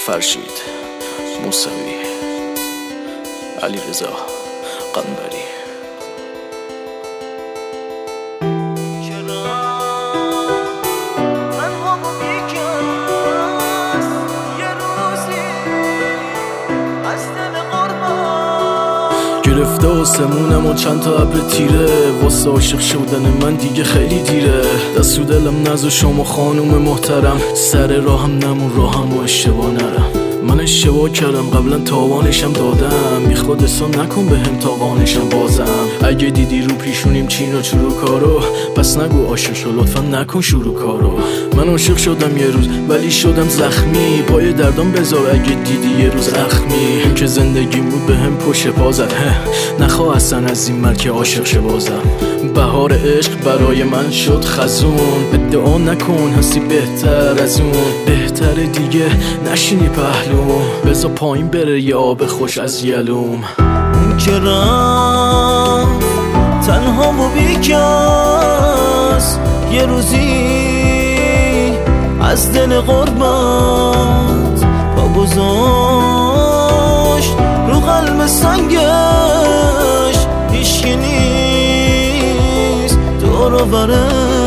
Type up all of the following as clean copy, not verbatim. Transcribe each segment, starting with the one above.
فرشید موسوی، علیرضا قنبری. گرفته آسمونم و چند تا ابر تیره، واسه عاشق شدن من دیگه خیلی دیره. دست و دلم نزد شما خانوم محترم، سر راهم نمون راهم و اشتباه نرم. من اشتباه کردم قبلا تاوانشم دادم، بیخود حساب نکن بهم تاوانشم بازم. اگه دیدی رو پیشونیم چین و چرو کارو، پس نگو عاشق شو لطفا نکن شروع کارو. من عاشق شدم یه روز ولی شدم زخمی، پای دردام بذار اگه دیدی یه روز اخمی. اون که زندگی بود بهم پشت پا زد، نخواه اصلا از این مرکه عاشق شه بازم. بهار عشق برای من شد خزون، ادعا نکن هستی بهتر از اون. بهتر دیگه نشینی پهلو، بذار پایین بره یه آب خوش از یلوم. اون که رفت تنها و بیکس، یه روزی از دل غربت پا گذاشت رو قلب سنگش. هیچکی نیست دور و برش،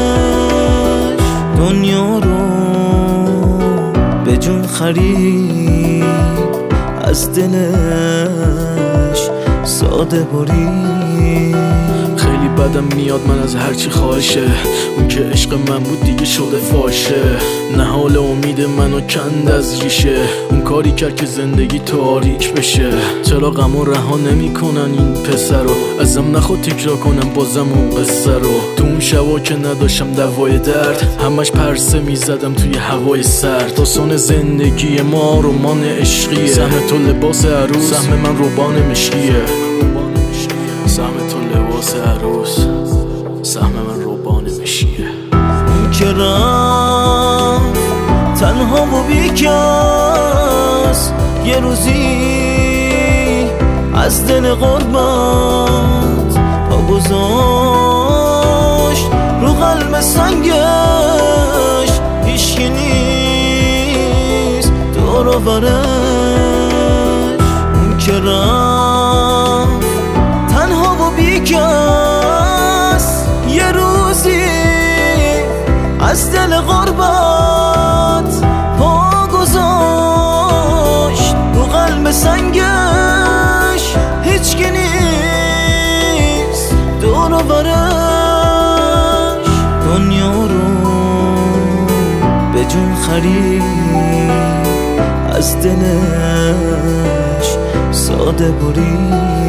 دنیا رو به جون خرید، از دلش ساده برید. خیلی بدم میاد من از هرچی خواهشه، اون که عشق من بود دیگه شده فاشه. نهال امید منو کند از ریشه، اون کاری کرد که زندگی تاریک بشه. چرا غمو رها نمی کنن این پسر رو، ازم نخواد تکرار کنم بازم اون قصه رو. تو اون شبا که نداشتم دوای درد، همش پرسه میزدم توی هوای سرد. داستان زندگی ما رمان عشقیه، سهم تو لباس عروس، سهم من روبان مشکیه. سهم تو لباس عروس، سهم من روبان مشیه. اون که رفت تنها و بیکس، یه روزی از دل غربت پا گذاشت رو قلب سنگش. هیچکی نیست دور و برش، اون که رفت تنها و بیکس، یه روزی از دل غربت پا گذاشت رو قلب سنگش. هیچکی نیست دور و برش، دنیا رو به جون خرید، از دلش ساده برید.